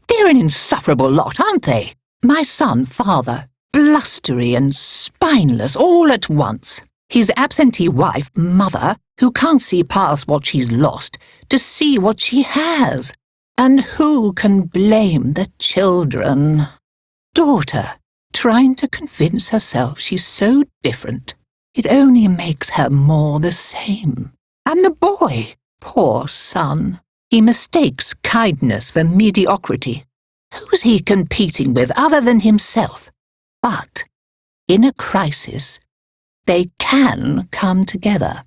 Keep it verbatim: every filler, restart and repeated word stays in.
They're an insufferable lot, aren't they? My son, father, blustery and spineless all at once. His absentee wife, mother, who can't see past what she's lost to see what she has. And who can blame the children? Daughter, trying to convince herself she's so different. It only makes her more the same. And the boy, poor son, he mistakes kindness for mediocrity. Who's he competing with other than himself? But in a crisis, they can come together.